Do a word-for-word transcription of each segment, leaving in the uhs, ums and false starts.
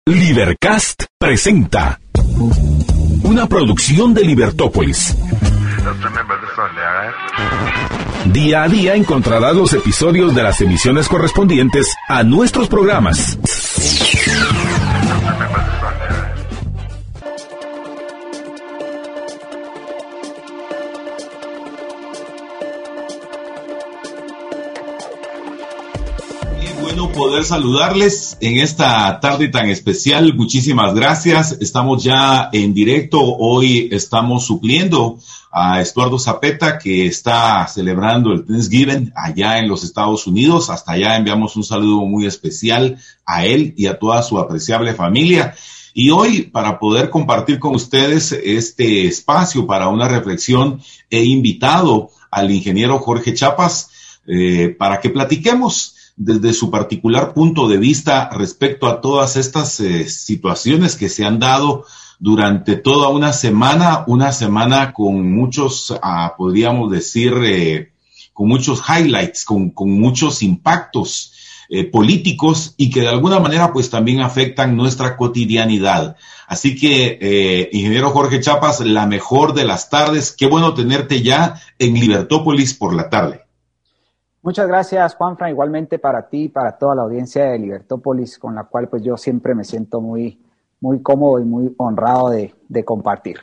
Libercast presenta una producción de Libertópolis. Día a día encontrarás los episodios de las emisiones correspondientes a nuestros programas. Poder saludarles en esta tarde tan especial. Muchísimas gracias. Estamos ya en directo. Hoy estamos supliendo a Estuardo Zapeta, que está celebrando el Thanksgiving allá en los Estados Unidos. Hasta allá enviamos un saludo muy especial a él y a toda su apreciable familia. Y hoy, para poder compartir con ustedes este espacio para una reflexión, he invitado al ingeniero Jorge Chapas eh, para que platiquemos desde su particular punto de vista respecto a todas estas eh, situaciones que se han dado durante toda una semana, una semana con muchos, ah, podríamos decir, eh, con muchos highlights, con, con muchos impactos eh, políticos y que de alguna manera pues también afectan nuestra cotidianidad. Así que, eh, ingeniero Jorge Chapas, la mejor de las tardes. Qué bueno tenerte ya en Libertópolis por la tarde. Muchas gracias, Juanfran, igualmente para ti y para toda la audiencia de Libertópolis, con la cual pues yo siempre me siento muy, muy cómodo y muy honrado de, de compartir.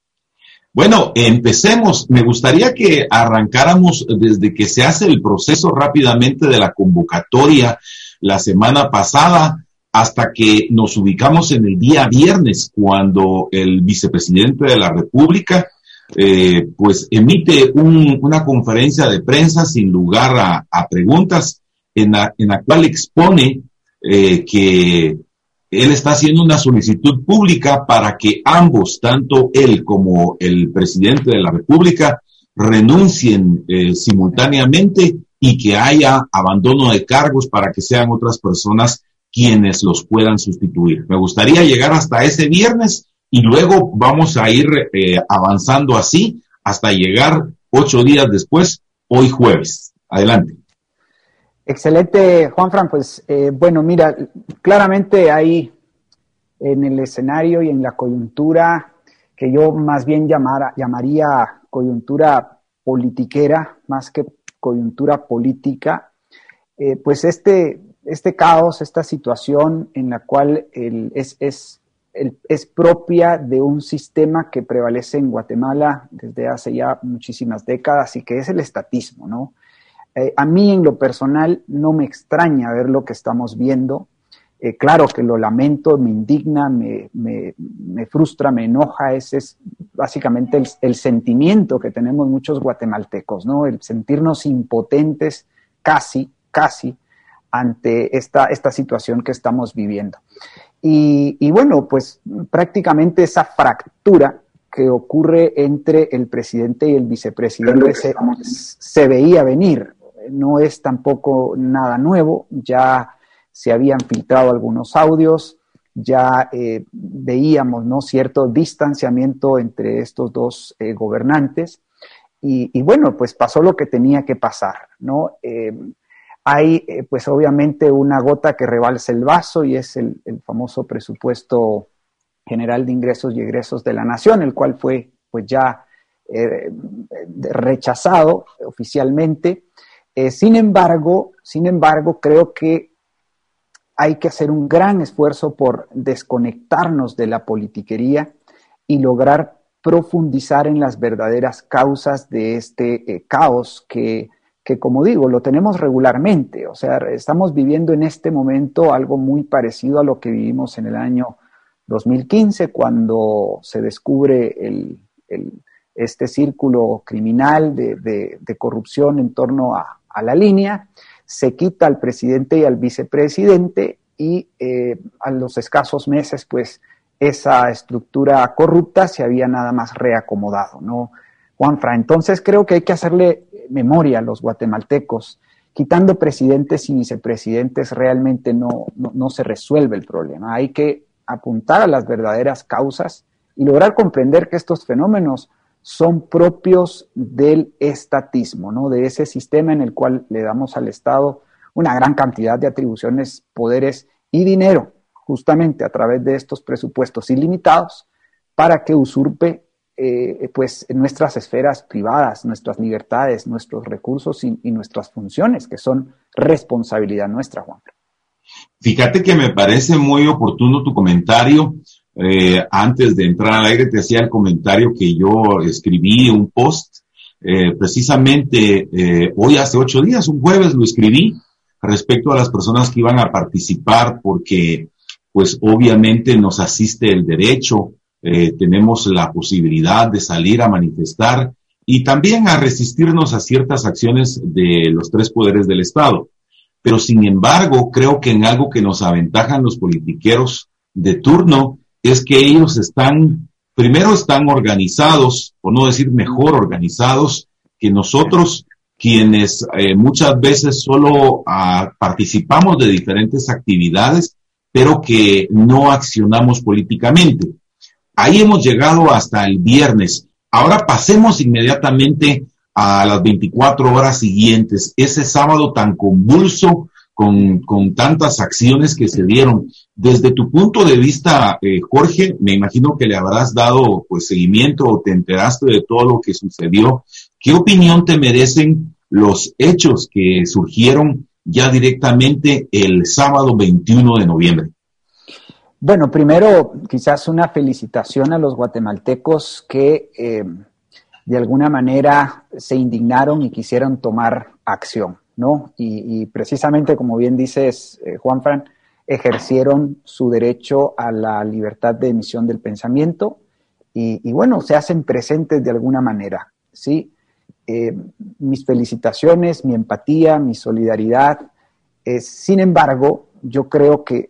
Bueno, empecemos. Me gustaría que arrancáramos desde que se hace el proceso rápidamente de la convocatoria la semana pasada hasta que nos ubicamos en el día viernes, cuando el vicepresidente de la República Eh, pues emite un, una conferencia de prensa sin lugar a, a preguntas, en la, en la cual expone eh, que él está haciendo una solicitud pública para que ambos, tanto él como el presidente de la República, renuncien eh, simultáneamente y que haya abandono de cargos para que sean otras personas quienes los puedan sustituir. Me gustaría llegar hasta ese viernes y luego vamos a ir eh, avanzando así hasta llegar ocho días después, hoy jueves. Adelante. Excelente, Juanfran. Pues eh, bueno, mira, claramente hay en el escenario y en la coyuntura que yo más bien llamara, llamaría coyuntura politiquera, más que coyuntura política, eh, pues este, este caos, esta situación en la cual el, es... es El, es propia de un sistema que prevalece en Guatemala desde hace ya muchísimas décadas y que es el estatismo, ¿no? Eh, a mí en lo personal no me extraña ver lo que estamos viendo. Eh, claro que lo lamento, me indigna, me, me, me frustra, me enoja. Ese es básicamente el, el sentimiento que tenemos muchos guatemaltecos, ¿no? El sentirnos impotentes casi, casi ante esta, esta situación que estamos viviendo. Y, y bueno, pues prácticamente esa fractura que ocurre entre el presidente y el vicepresidente se, se veía venir. No es tampoco nada nuevo, ya se habían filtrado algunos audios, ya eh, veíamos, ¿no?, cierto distanciamiento entre estos dos eh, gobernantes. Y, y bueno, pues pasó lo que tenía que pasar, ¿no? Eh, Hay, eh, pues obviamente, una gota que rebalsa el vaso y es el, el famoso presupuesto general de ingresos y egresos de la nación, el cual fue, pues, ya eh, rechazado oficialmente. Eh, sin embargo, sin embargo, creo que hay que hacer un gran esfuerzo por desconectarnos de la politiquería y lograr profundizar en las verdaderas causas de este eh, caos que que, como digo, lo tenemos regularmente. O sea, estamos viviendo en este momento algo muy parecido a lo que vivimos en el año dos mil quince, cuando se descubre el, el, este círculo criminal de, de, de corrupción en torno a, a la línea, se quita al presidente y al vicepresidente y eh, a los escasos meses, pues, esa estructura corrupta se había nada más reacomodado, ¿no, Juanfra? Entonces creo que hay que hacerle memoria a los guatemaltecos. Quitando presidentes y vicepresidentes realmente no, no, no se resuelve el problema. Hay que apuntar a las verdaderas causas y lograr comprender que estos fenómenos son propios del estatismo, ¿no?, de ese sistema en el cual le damos al Estado una gran cantidad de atribuciones, poderes y dinero justamente a través de estos presupuestos ilimitados para que usurpe eh, pues, nuestras esferas privadas, nuestras libertades, nuestros recursos y, y nuestras funciones, que son responsabilidad nuestra, Juan. Fíjate que me parece muy oportuno tu comentario. Eh, antes de entrar al aire te hacía el comentario que yo escribí un post, eh, precisamente eh, hoy hace ocho días, un jueves lo escribí, respecto a las personas que iban a participar, porque pues obviamente nos asiste el derecho, eh, tenemos la posibilidad de salir a manifestar y también a resistirnos a ciertas acciones de los tres poderes del Estado. Pero sin embargo, creo que en algo que nos aventajan los politiqueros de turno es que ellos están, primero están organizados, por no decir mejor organizados, que nosotros, quienes eh, muchas veces solo uh, participamos de diferentes actividades, pero que no accionamos políticamente. Ahí hemos llegado hasta el viernes. Ahora pasemos inmediatamente a las veinticuatro horas siguientes, ese sábado tan convulso, con, con tantas acciones que se dieron. Desde tu punto de vista, eh, Jorge, me imagino que le habrás dado pues seguimiento o te enteraste de todo lo que sucedió. ¿Qué opinión te merecen los hechos que surgieron ya directamente el sábado veintiuno de noviembre? Bueno, primero quizás una felicitación a los guatemaltecos que eh, de alguna manera se indignaron y quisieron tomar acción, ¿no? Y, y precisamente, como bien dices, eh, Juanfran, ejercieron su derecho a la libertad de emisión del pensamiento y, y bueno, se hacen presentes de alguna manera, ¿sí? Eh, mis felicitaciones, mi empatía, mi solidaridad. Eh, sin embargo, yo creo que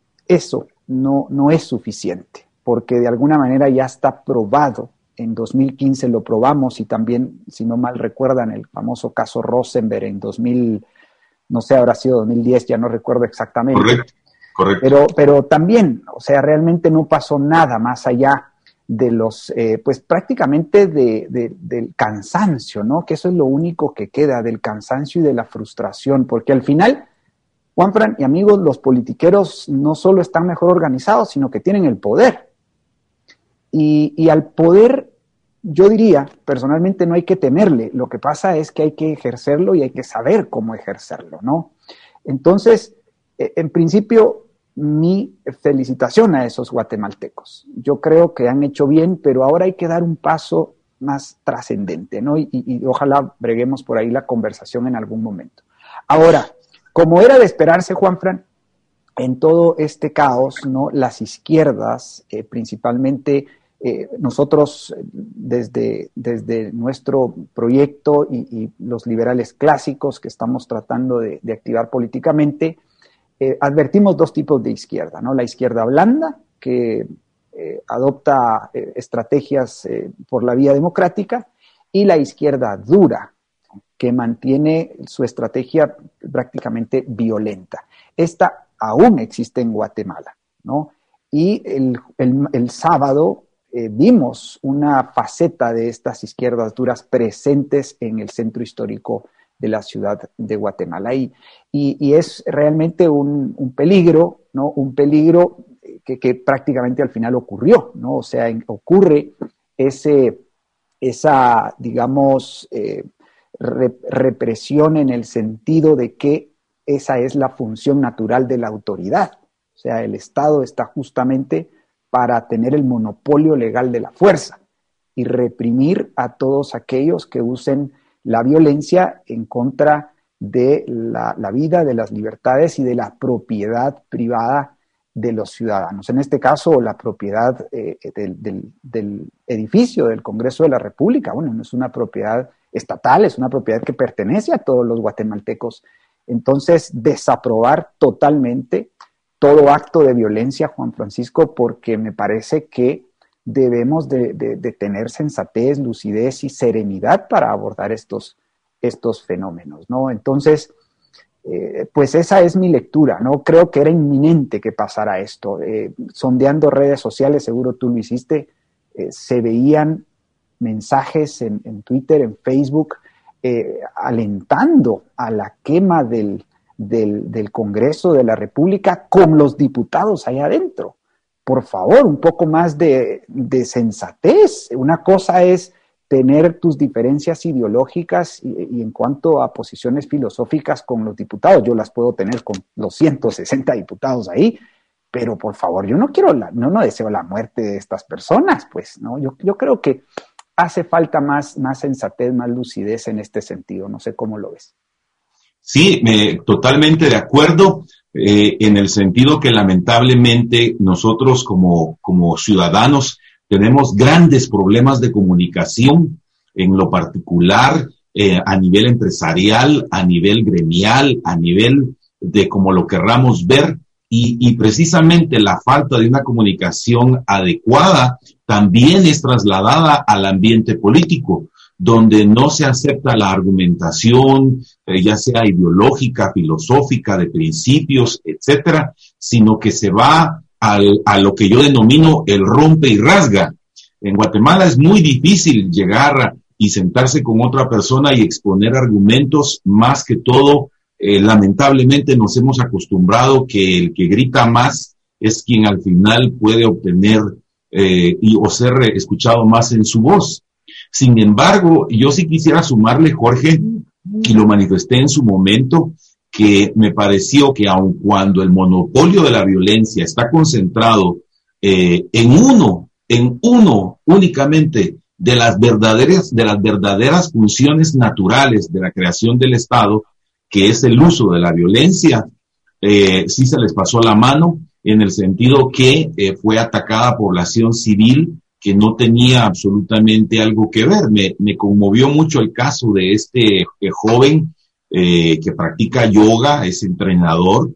eso no, no es suficiente, porque de alguna manera ya está probado. En dos mil quince lo probamos y también, si no mal recuerdan, el famoso caso Rosenberg en dos mil, no sé, habrá sido dos mil diez, ya no recuerdo exactamente. Correcto, correcto. Pero, pero también, o sea, realmente no pasó nada más allá de los, eh, pues prácticamente de, de, del cansancio, ¿no? Que eso es lo único que queda, del cansancio y de la frustración, porque al final, Juanfran y amigos, los politiqueros no solo están mejor organizados, sino que tienen el poder. Y, y al poder, yo diría, personalmente no hay que temerle, lo que pasa es que hay que ejercerlo y hay que saber cómo ejercerlo, ¿no? Entonces, eh, en principio, mi felicitación a esos guatemaltecos. Yo creo que han hecho bien, pero ahora hay que dar un paso más trascendente, ¿no? Y, y, y ojalá breguemos por ahí la conversación en algún momento. Ahora, como era de esperarse, Juanfran, en todo este caos, ¿no? Las izquierdas, eh, principalmente eh, nosotros desde, desde nuestro proyecto y, y los liberales clásicos que estamos tratando de, de activar políticamente, eh, advertimos dos tipos de izquierda, ¿no? La izquierda blanda, que eh, adopta eh, estrategias eh, por la vía democrática, y la izquierda dura, que mantiene su estrategia prácticamente violenta. Esta aún existe en Guatemala, ¿no? Y el, el, el sábado eh, vimos una faceta de estas izquierdas duras presentes en el centro histórico de la ciudad de Guatemala. Y, y, y es realmente un, un peligro, ¿no? Un peligro que, que prácticamente al final ocurrió, ¿no? O sea, en, ocurre ese, esa, digamos, eh, rep- represión en el sentido de que esa es la función natural de la autoridad. O sea, el Estado está justamente para tener el monopolio legal de la fuerza y reprimir a todos aquellos que usen la violencia en contra de la, la vida, de las libertades y de la propiedad privada de los ciudadanos. En este caso, la propiedad eh, del, del, del edificio del Congreso de la República, bueno, no es una propiedad estatal, es una propiedad que pertenece a todos los guatemaltecos. Entonces, desaprobar totalmente todo acto de violencia, Juan Francisco, porque me parece que debemos de, de, de tener sensatez, lucidez y serenidad para abordar estos, estos fenómenos, ¿no? Entonces, eh, pues esa es mi lectura, ¿no? Creo que era inminente que pasara esto. Eh, sondeando redes sociales, seguro tú lo hiciste, eh, se veían mensajes en, en Twitter, en Facebook, eh, alentando a la quema del, del, del Congreso de la República con los diputados allá adentro. Por favor, un poco más de, de sensatez. Una cosa es tener tus diferencias ideológicas y, y en cuanto a posiciones filosóficas con los diputados, yo las puedo tener con los ciento sesenta diputados ahí, pero por favor, yo no quiero, la, no, no deseo la muerte de estas personas, pues, ¿no? Yo, yo creo que hace falta más, más sensatez, más lucidez en este sentido. No sé cómo lo ves. Sí, me, totalmente de acuerdo, eh, en el sentido que lamentablemente nosotros como, como ciudadanos tenemos grandes problemas de comunicación en lo particular, eh, a nivel empresarial, a nivel gremial, a nivel de como lo querramos ver, y, y precisamente la falta de una comunicación adecuada también es trasladada al ambiente político, donde no se acepta la argumentación, eh, ya sea ideológica, filosófica, de principios, etcétera, sino que se va al, a lo que yo denomino el rompe y rasga. En Guatemala es muy difícil llegar y sentarse con otra persona y exponer argumentos, más que todo, eh, lamentablemente nos hemos acostumbrado que el que grita más es quien al final puede obtener eh, y, o ser escuchado más en su voz. Sin embargo, yo sí quisiera sumarle, Jorge, y lo manifesté en su momento, que me pareció que aun cuando el monopolio de la violencia está concentrado eh, en uno, en uno únicamente de las verdaderas, de las verdaderas funciones naturales de la creación del Estado, que es el uso de la violencia, eh, sí se les pasó la mano en el sentido que eh, fue atacada población civil que no tenía absolutamente algo que ver. Me, me conmovió mucho el caso de este eh, joven eh, que practica yoga, es entrenador,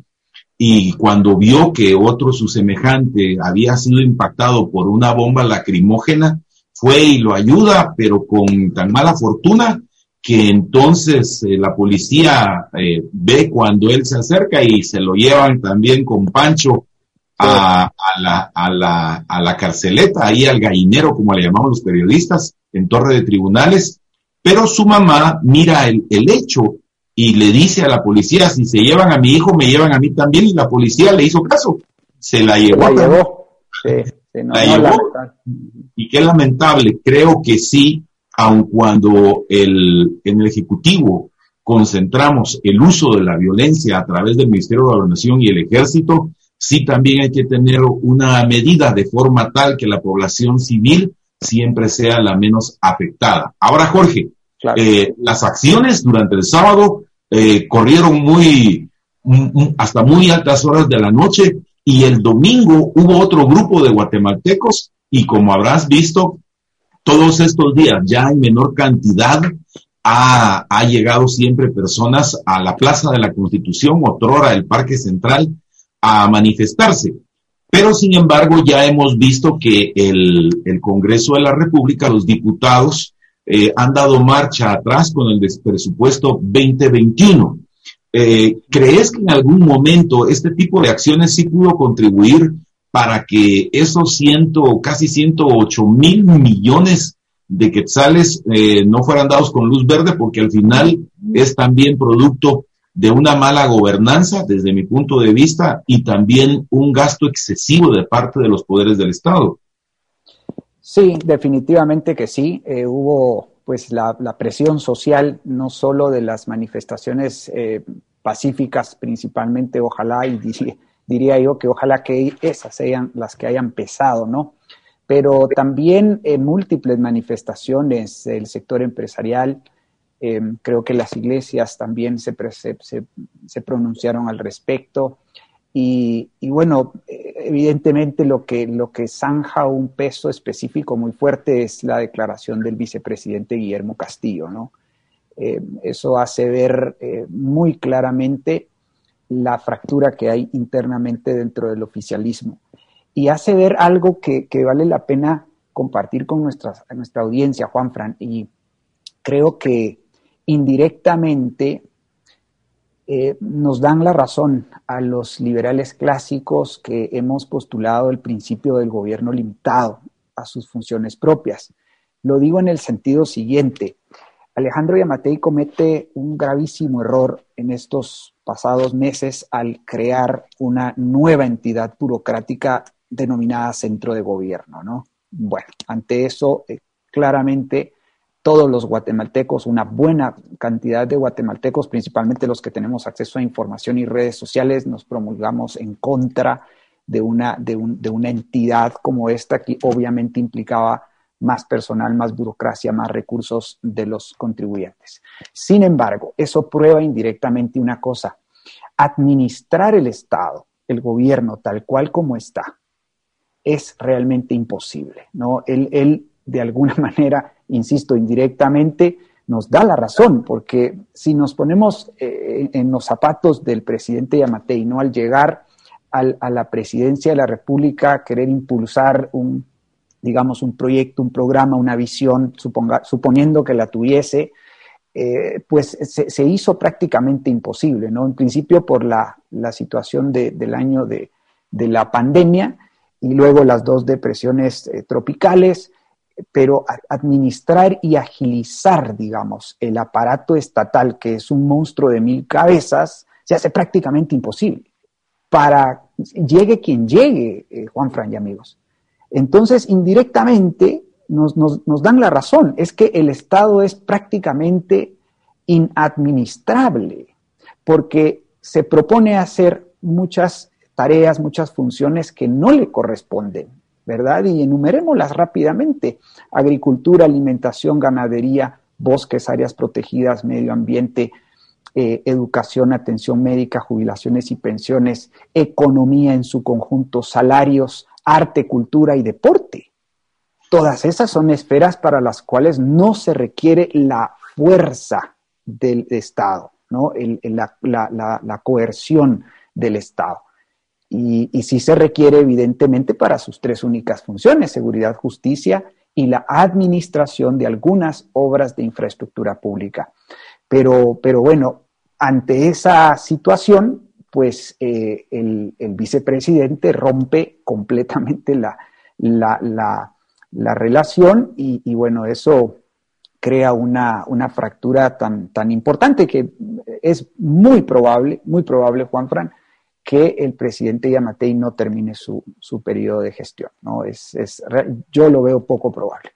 y cuando vio que otro su semejante había sido impactado por una bomba lacrimógena, fue y lo ayuda, pero con tan mala fortuna que entonces eh, la policía eh, ve cuando él se acerca y se lo llevan también con Pancho a, a, la, a, la, a la carceleta, ahí al gallinero, como le llamamos los periodistas, en Torre de Tribunales. Pero su mamá mira el, el hecho y le dice a la policía, si se llevan a mi hijo, me llevan a mí también, y la policía le hizo caso, se la llevó. Se la llevó, sí, sí, no, la no, llevó. La... Y qué lamentable, creo que sí, aun cuando el, en el Ejecutivo concentramos el uso de la violencia a través del Ministerio de Gobernación y el Ejército, sí también hay que tener una medida de forma tal que la población civil siempre sea la menos afectada. Ahora, Jorge, claro. eh, las acciones durante el sábado eh, corrieron muy, m- hasta muy altas horas de la noche, y el domingo hubo otro grupo de guatemaltecos, y como habrás visto, todos estos días ya en menor cantidad ha, ha llegado siempre personas a la Plaza de la Constitución, otrora el Parque Central, a manifestarse. Pero sin embargo ya hemos visto que el, el Congreso de la República, los diputados, eh, han dado marcha atrás con el presupuesto veinte veintiuno. Eh, ¿Crees que en algún momento este tipo de acciones sí pudo contribuir para que esos ciento, casi ciento ocho mil millones de quetzales eh, no fueran dados con luz verde? Porque al final es también producto de una mala gobernanza, desde mi punto de vista, y también un gasto excesivo de parte de los poderes del Estado. Sí, definitivamente que sí. Eh, hubo pues la, la presión social, no solo de las manifestaciones eh, pacíficas principalmente, ojalá, y diría, diría yo que ojalá que esas sean las que hayan pesado, ¿no? Pero también en múltiples manifestaciones del sector empresarial. Eh, creo que las iglesias también se, se, se, se pronunciaron al respecto. Y, y bueno, evidentemente lo que, lo que zanja un peso específico muy fuerte es la declaración del vicepresidente Guillermo Castillo, ¿no? Eh, eso hace ver eh, muy claramente la fractura que hay internamente dentro del oficialismo. Y hace ver algo que, que vale la pena compartir con nuestra, nuestra audiencia, Juanfran, y creo que indirectamente eh, nos dan la razón a los liberales clásicos que hemos postulado el principio del gobierno limitado a sus funciones propias. Lo digo en el sentido siguiente: Alejandro Yamatei comete un gravísimo error en estos pasados meses al crear una nueva entidad burocrática denominada Centro de Gobierno, ¿no? Bueno, ante eso, eh, claramente todos los guatemaltecos, una buena cantidad de guatemaltecos, principalmente los que tenemos acceso a información y redes sociales, nos promulgamos en contra de una, de un, de una entidad como esta que obviamente implicaba más personal, más burocracia, más recursos de los contribuyentes. Sin embargo, eso prueba indirectamente una cosa: administrar el Estado, el gobierno tal cual como está, es realmente imposible, ¿no? Él, él de alguna manera, insisto, indirectamente nos da la razón, porque si nos ponemos eh, en los zapatos del presidente Yamatei, ¿no? Al llegar al, a la presidencia de la República, querer impulsar un digamos, un proyecto, un programa, una visión, suponga, suponiendo que la tuviese, eh, pues se, se hizo prácticamente imposible, ¿no? En principio por la, la situación de, del año de, de la pandemia y luego las dos depresiones eh, tropicales, pero administrar y agilizar, digamos, el aparato estatal, que es un monstruo de mil cabezas, se hace prácticamente imposible. Para llegue quien llegue, eh, Juanfran y amigos. Entonces, indirectamente, nos, nos, nos dan la razón. Es que el Estado es prácticamente inadministrable, porque se propone hacer muchas tareas, muchas funciones que no le corresponden, ¿verdad? Y enumerémoslas rápidamente: agricultura, alimentación, ganadería, bosques, áreas protegidas, medio ambiente, eh, educación, atención médica, jubilaciones y pensiones, economía en su conjunto, salarios, arte, cultura y deporte. Todas esas son esferas para las cuales no se requiere la fuerza del Estado, ¿no? El, el, la, la, la, la coerción del Estado. Y, y sí se requiere, evidentemente, para sus tres únicas funciones: seguridad, justicia y la administración de algunas obras de infraestructura pública. Pero, pero bueno, ante esa situación, pues eh, el, el vicepresidente rompe completamente la, la, la, la relación y, y bueno, eso crea una, una fractura tan, tan importante que es muy probable, muy probable, Juanfran, que el presidente Yamatei no termine su, su periodo de gestión, ¿no? Es, es, yo lo veo poco probable.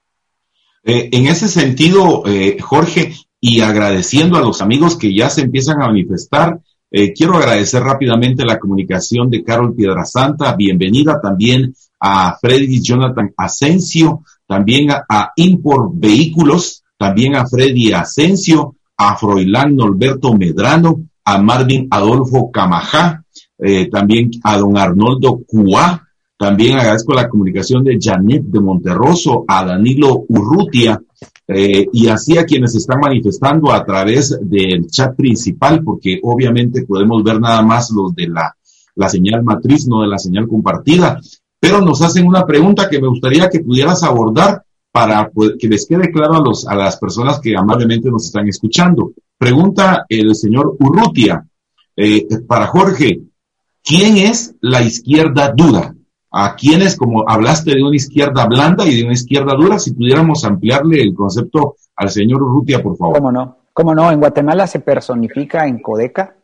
Eh, en ese sentido, eh, Jorge, y agradeciendo a los amigos que ya se empiezan a manifestar, Eh, quiero agradecer rápidamente la comunicación de Carol Piedrasanta. Bienvenida también a Freddy Jonathan Asensio, también a, a Import Vehículos, también a Freddy Asensio, a Froilán Norberto Medrano, a Marvin Adolfo Camajá, eh, también a don Arnoldo Cuá. También agradezco la comunicación de Janet de Monterroso, a Danilo Urrutia, Eh, y así a quienes están manifestando a través del chat principal, porque obviamente podemos ver nada más los de la, la señal matriz, no de la señal compartida, pero nos hacen una pregunta que me gustaría que pudieras abordar para pues, que les quede claro a, los, a las personas que amablemente nos están escuchando. Pregunta el señor Urrutia, eh, para Jorge: ¿quién es la izquierda dura? A quienes, como hablaste de una izquierda blanda y de una izquierda dura, si pudiéramos ampliarle el concepto al señor Urrutia, por favor. ¿Cómo no? ¿Cómo no? En Guatemala se personifica en Codeca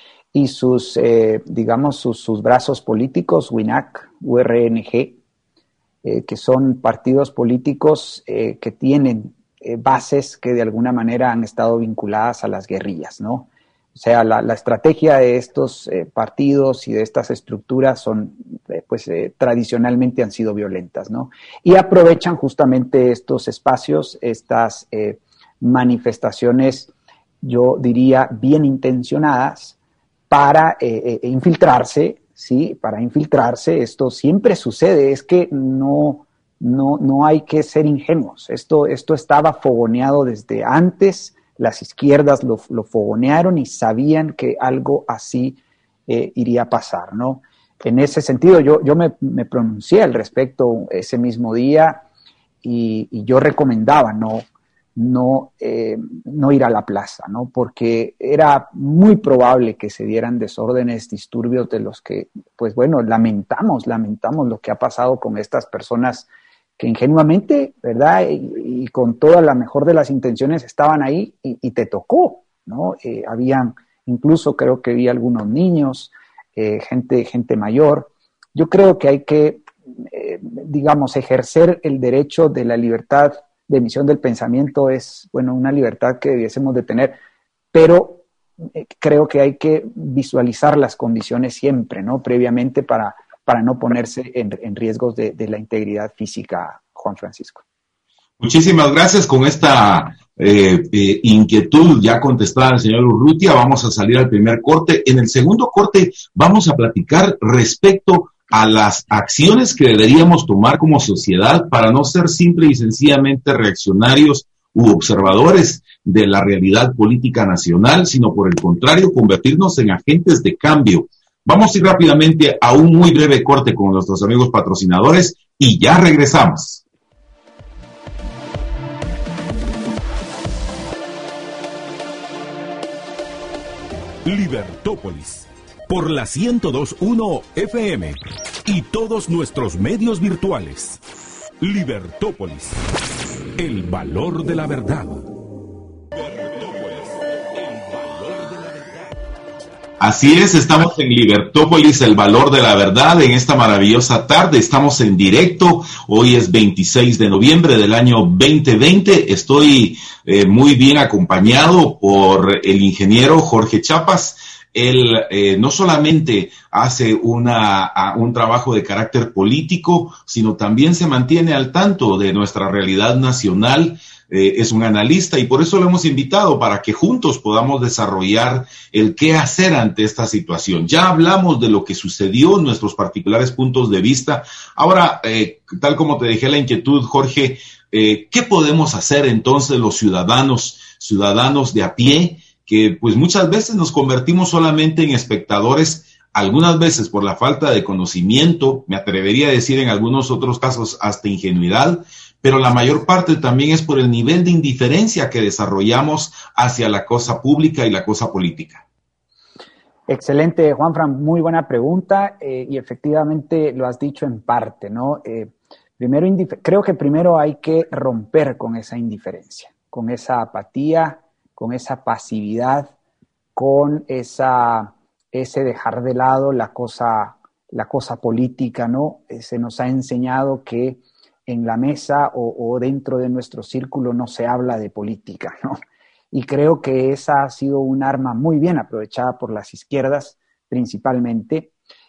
y sus, eh, digamos, sus, sus brazos políticos, WINAC, U R N G, eh, que son partidos políticos eh, que tienen eh, bases que de alguna manera han estado vinculadas a las guerrillas, ¿no? O sea, la, la estrategia de estos eh, partidos y de estas estructuras son, eh, pues, eh, tradicionalmente han sido violentas, ¿no? Y aprovechan justamente estos espacios, estas eh, manifestaciones, yo diría, bien intencionadas para eh, eh, infiltrarse, ¿sí? Para infiltrarse. Esto siempre sucede, es que no, no, no hay que ser ingenuos. Esto, esto estaba fogoneado desde antes. Las izquierdas lo, lo fogonearon y sabían que algo así eh, iría a pasar, ¿no? En ese sentido, yo, yo me, me pronuncié al respecto ese mismo día y, y yo recomendaba no, no, eh, no ir a la plaza, ¿no? Porque era muy probable que se dieran desórdenes, disturbios de los que, pues bueno, lamentamos, lamentamos lo que ha pasado con estas personas que ingenuamente, ¿verdad? Y, y con toda la mejor de las intenciones estaban ahí y, y te tocó, ¿no? Eh, habían, incluso creo que vi algunos niños, eh, gente, gente mayor. Yo creo que hay que, eh, digamos, ejercer el derecho de la libertad de emisión del pensamiento es, bueno, una libertad que debiésemos de tener, pero eh, creo que hay que visualizar las condiciones siempre, ¿no? Previamente para, para no ponerse en, en riesgos de, de la integridad física, Juan Francisco. Muchísimas gracias. Con esta eh, eh, inquietud ya contestada al señor Urrutia, vamos a salir al primer corte. En el segundo corte vamos a platicar respecto a las acciones que deberíamos tomar como sociedad para no ser simple y sencillamente reaccionarios u observadores de la realidad política nacional, sino por el contrario, convertirnos en agentes de cambio. Vamos a ir rápidamente a un muy breve corte con nuestros amigos patrocinadores y ya regresamos. Libertópolis, por la ciento dos punto uno F M y todos nuestros medios virtuales. Libertópolis, el valor de la verdad. Así es, estamos en Libertópolis, el valor de la verdad, en esta maravillosa tarde. Estamos en directo, hoy es veintiséis de noviembre del año veinte veinte. Estoy eh, muy bien acompañado por el ingeniero Jorge Chapas. Él eh, no solamente hace una, a, un trabajo de carácter político, sino también se mantiene al tanto de nuestra realidad nacional. Eh, es un analista y por eso lo hemos invitado para que juntos podamos desarrollar el qué hacer ante esta situación. Ya hablamos de lo que sucedió, nuestros particulares puntos de vista. Ahora, eh, tal como te dejé la inquietud, Jorge, eh, ¿qué podemos hacer entonces los ciudadanos, ciudadanos de a pie, que pues muchas veces nos convertimos solamente en espectadores, algunas veces por la falta de conocimiento, me atrevería a decir en algunos otros casos hasta ingenuidad, pero la mayor parte también es por el nivel de indiferencia que desarrollamos hacia la cosa pública y la cosa política? Excelente, Juanfran, muy buena pregunta eh, y efectivamente lo has dicho en parte, ¿no? Eh, primero, creo que primero hay que romper con esa indiferencia, con esa apatía, con esa pasividad, con esa, ese dejar de lado la cosa, la cosa política, ¿no? Eh, se nos ha enseñado que en la mesa o, o dentro de nuestro círculo no se habla de política, ¿no? Y creo que esa ha sido un arma muy bien aprovechada por las izquierdas principalmente.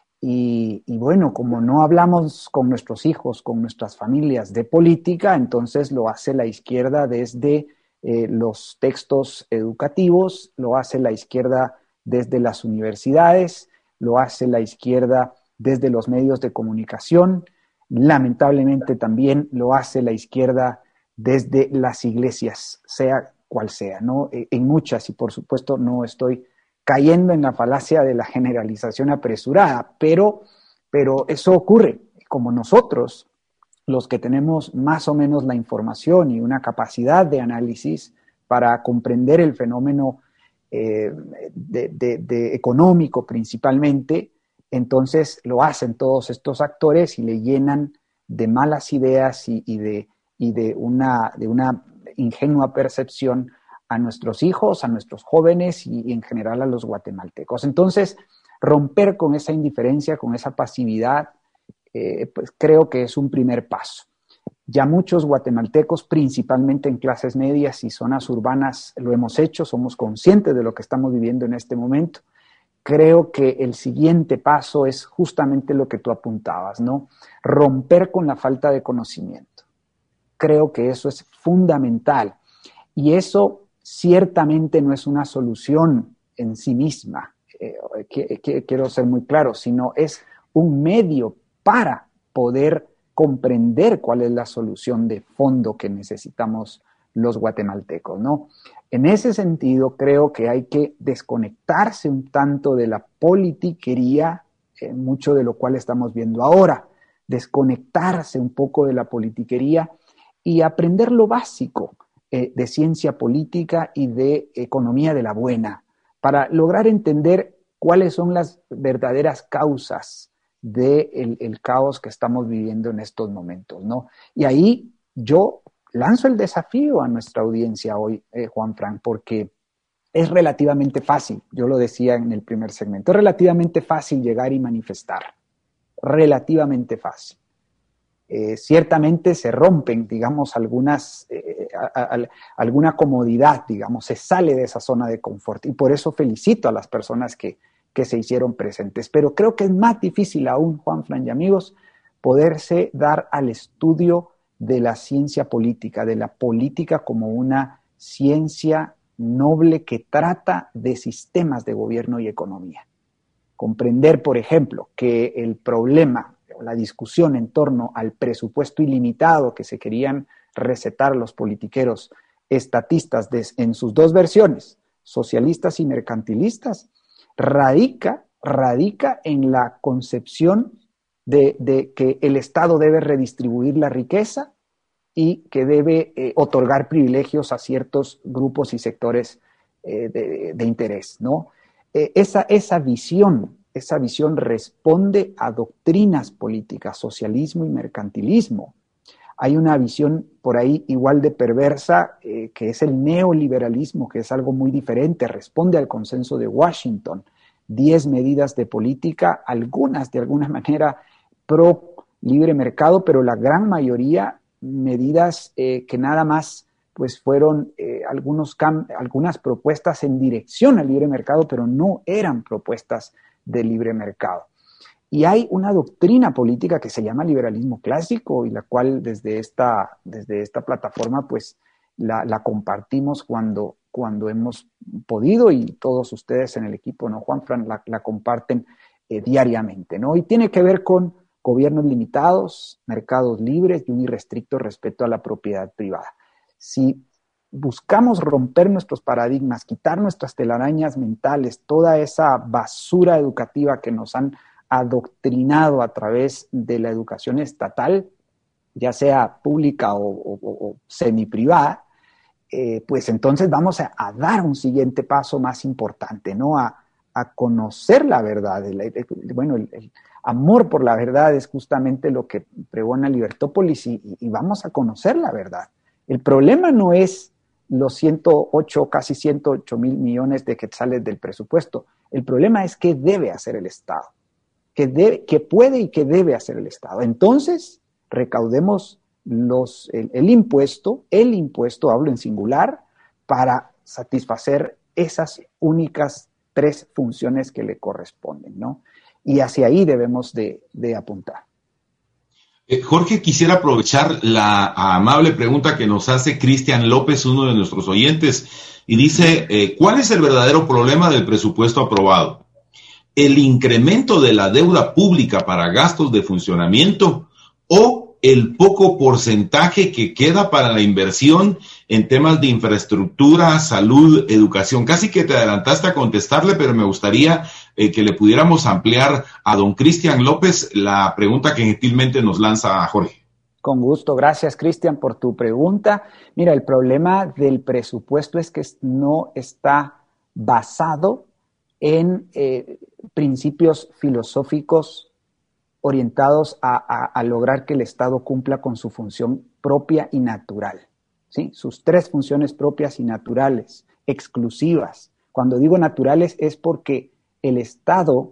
Y, y bueno, como no hablamos con nuestros hijos, con nuestras familias de política, entonces lo hace la izquierda desde eh, los textos educativos, lo hace la izquierda desde las universidades, lo hace la izquierda desde los medios de comunicación. Lamentablemente también lo hace la izquierda desde las iglesias, sea cual sea, ¿no? En muchas, y por supuesto no estoy cayendo en la falacia de la generalización apresurada, pero, pero eso ocurre. Como nosotros, los que tenemos más o menos la información y una capacidad de análisis para comprender el fenómeno eh, de, de, de económico principalmente, entonces lo hacen todos estos actores y le llenan de malas ideas y, y, de, y de, una, de una ingenua percepción a nuestros hijos, a nuestros jóvenes y, y en general a los guatemaltecos. Entonces, romper con esa indiferencia, con esa pasividad, eh, pues creo que es un primer paso. Ya muchos guatemaltecos, principalmente en clases medias y zonas urbanas, lo hemos hecho, somos conscientes de lo que estamos viviendo en este momento. Creo que el siguiente paso es justamente lo que tú apuntabas, ¿no? Romper con la falta de conocimiento. Creo que eso es fundamental. Y eso ciertamente no es una solución en sí misma, eh, que, que, quiero ser muy claro, sino es un medio para poder comprender cuál es la solución de fondo que necesitamos los guatemaltecos, ¿no? En ese sentido, creo que hay que desconectarse un tanto de la politiquería, eh, mucho de lo cual estamos viendo ahora, desconectarse un poco de la politiquería y aprender lo básico eh, de ciencia política y de economía de la buena, para lograr entender cuáles son las verdaderas causas del el caos que estamos viviendo en estos momentos, ¿no? Y ahí yo lanzo el desafío a nuestra audiencia hoy, eh, Juan Fran, porque es relativamente fácil, yo lo decía en el primer segmento, es relativamente fácil llegar y manifestar, relativamente fácil. Eh, ciertamente se rompen, digamos, algunas, eh, a, a, a, alguna comodidad, digamos, se sale de esa zona de confort, y por eso felicito a las personas que, que se hicieron presentes. Pero creo que es más difícil aún, Juan Fran y amigos, poderse dar al estudio de la ciencia política, de la política como una ciencia noble que trata de sistemas de gobierno y economía. Comprender, por ejemplo, que el problema o la discusión en torno al presupuesto ilimitado que se querían recetar los politiqueros estatistas de, en sus dos versiones, socialistas y mercantilistas, radica, radica en la concepción de, de que el Estado debe redistribuir la riqueza y que debe eh, otorgar privilegios a ciertos grupos y sectores eh, de, de interés, ¿no? Eh, esa, esa visión, esa visión responde a doctrinas políticas, socialismo y mercantilismo. Hay una visión por ahí igual de perversa, eh, que es el neoliberalismo, que es algo muy diferente, responde al consenso de Washington. Diez medidas de política, algunas de alguna manera pro libre mercado, pero la gran mayoría medidas eh, que nada más pues fueron eh, algunos cam- algunas propuestas en dirección al libre mercado, pero no eran propuestas de libre mercado. Y hay una doctrina política que se llama liberalismo clásico y la cual desde esta, desde esta plataforma pues la, la compartimos cuando, cuando hemos podido, y todos ustedes en el equipo, ¿no, Juan Fran? La, la comparten eh, diariamente, ¿no? Y tiene que ver con gobiernos limitados, mercados libres y un irrestricto respeto a la propiedad privada. Si buscamos romper nuestros paradigmas, quitar nuestras telarañas mentales, toda esa basura educativa que nos han adoctrinado a través de la educación estatal, ya sea pública o, o, o semiprivada, eh, pues entonces vamos a, a dar un siguiente paso más importante, ¿no? A, a conocer la verdad. El, el, bueno, el, el amor por la verdad es justamente lo que pregona Libertópolis y, y vamos a conocer la verdad. El problema no es los ciento ocho, casi ciento ocho mil millones de quetzales del presupuesto. El problema es qué debe hacer el Estado, qué, debe, qué puede y qué debe hacer el Estado. Entonces, recaudemos los, el, el impuesto, el impuesto, hablo en singular, para satisfacer esas únicas tres funciones que le corresponden, ¿no? Y hacia ahí debemos de, de apuntar. Eh, Jorge, quisiera aprovechar la amable pregunta que nos hace Cristian López, uno de nuestros oyentes, y dice, eh, ¿cuál es el verdadero problema del presupuesto aprobado? ¿El incremento de la deuda pública para gastos de funcionamiento o el poco porcentaje que queda para la inversión en temas de infraestructura, salud, educación? Casi que te adelantaste a contestarle, pero me gustaría eh, que le pudiéramos ampliar a don Cristian López la pregunta que gentilmente nos lanza a Jorge. Con gusto, gracias Cristian por tu pregunta. Mira, el problema del presupuesto es que no está basado en eh, principios filosóficos orientados a, a, a lograr que el Estado cumpla con su función propia y natural, ¿sí? Sus tres funciones propias y naturales, exclusivas. Cuando digo naturales es porque el Estado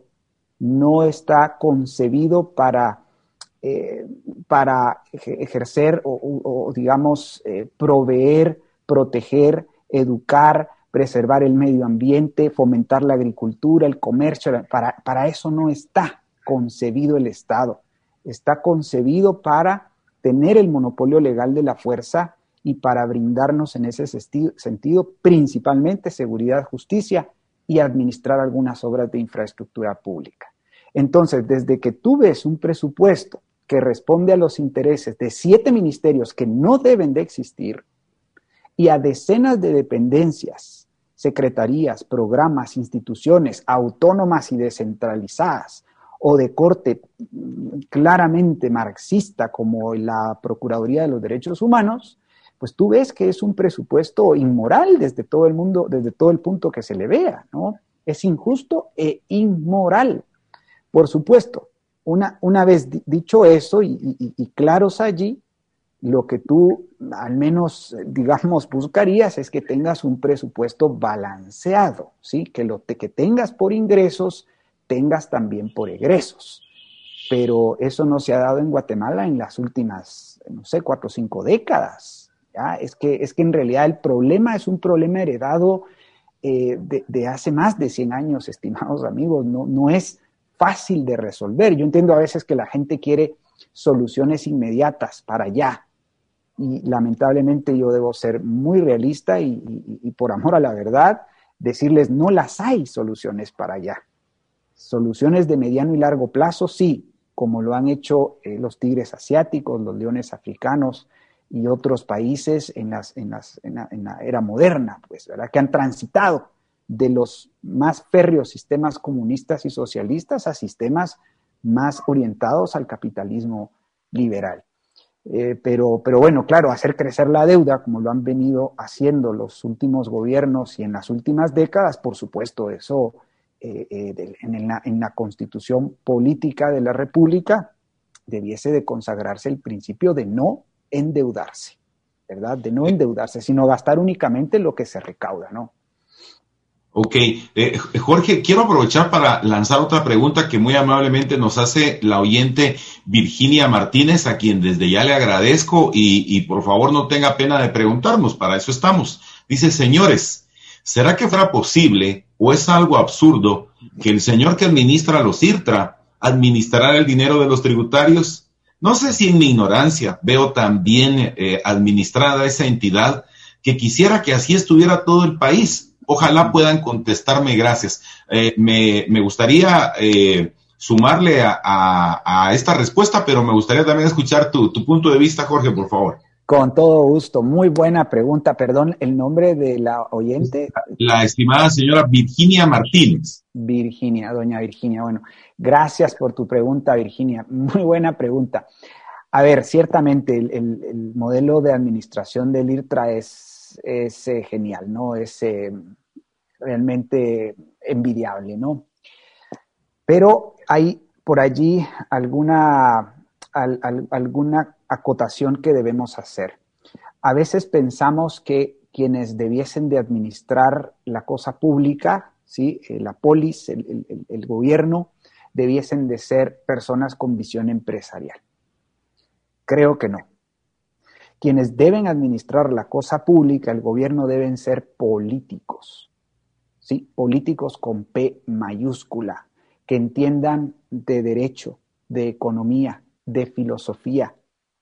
no está concebido para, eh, para ejercer o, o, o digamos, eh, proveer, proteger, educar, preservar el medio ambiente, fomentar la agricultura, el comercio. Para, para eso no está concebido el Estado. Está concebido para tener el monopolio legal de la fuerza y para brindarnos en ese sentido principalmente seguridad, justicia y administrar algunas obras de infraestructura pública. Entonces, desde que tú ves un presupuesto que responde a los intereses de siete ministerios que no deben de existir y a decenas de dependencias, secretarías, programas, instituciones autónomas y descentralizadas, o de corte claramente marxista como la Procuraduría de los Derechos Humanos, pues tú ves que es un presupuesto inmoral desde todo el mundo, desde todo el punto que se le vea, ¿no? Es injusto e inmoral. Por supuesto, una, una vez dicho eso y, y, y claros allí, lo que tú al menos, digamos, buscarías es que tengas un presupuesto balanceado, ¿sí? Que lo que tengas por ingresos, tengas también por egresos. Pero eso no se ha dado en Guatemala en las últimas, no sé, cuatro o cinco décadas. ¿Ya? Es que, es que en realidad el problema es un problema heredado eh, de, de hace más de cien años, estimados amigos. No, no es fácil de resolver. Yo entiendo a veces que la gente quiere soluciones inmediatas para allá. Y lamentablemente yo debo ser muy realista y, y, y por amor a la verdad, decirles no las hay soluciones para allá. Soluciones de mediano y largo plazo, sí, como lo han hecho eh, los tigres asiáticos, los leones africanos y otros países en, las, en, las, en, la, en la era moderna, pues, ¿verdad? Que han transitado de los más férreos sistemas comunistas y socialistas a sistemas más orientados al capitalismo liberal. Eh, pero, pero bueno, claro, hacer crecer la deuda, como lo han venido haciendo los últimos gobiernos y en las últimas décadas, por supuesto, eso eh, eh, de, en, la, en la constitución política de la República debiese de consagrarse el principio de no endeudarse, ¿verdad? De no endeudarse, sino gastar únicamente lo que se recauda, ¿no? Ok, eh, Jorge, quiero aprovechar para lanzar otra pregunta que muy amablemente nos hace la oyente Virginia Martínez, a quien desde ya le agradezco y, y por favor no tenga pena de preguntarnos, para eso estamos. Dice, señores, ¿será que fuera posible o es algo absurdo que el señor que administra los IRTRA administrara el dinero de los tributarios? No sé si en mi ignorancia veo tan bien eh, administrada esa entidad que quisiera que así estuviera todo el país. Ojalá puedan contestarme, gracias. Eh, me, me gustaría eh, sumarle a, a, a esta respuesta, pero me gustaría también escuchar tu, tu punto de vista, Jorge, por favor. Con todo gusto. Muy buena pregunta. Perdón, ¿el nombre de la oyente? La estimada señora Virginia Martínez. Virginia, doña Virginia. Bueno, gracias por tu pregunta, Virginia. Muy buena pregunta. A ver, ciertamente el, el, el modelo de administración del IRTRA es es eh, genial, ¿no? Es eh, realmente envidiable, ¿no? Pero hay por allí alguna, al, al, alguna acotación que debemos hacer. A veces pensamos que quienes debiesen de administrar la cosa pública, ¿sí? Eh, la polis, el, el, el gobierno, debiesen de ser personas con visión empresarial. Creo que no. Quienes deben administrar la cosa pública, el gobierno, deben ser políticos, ¿sí? Políticos con P mayúscula, que entiendan de derecho, de economía, de filosofía.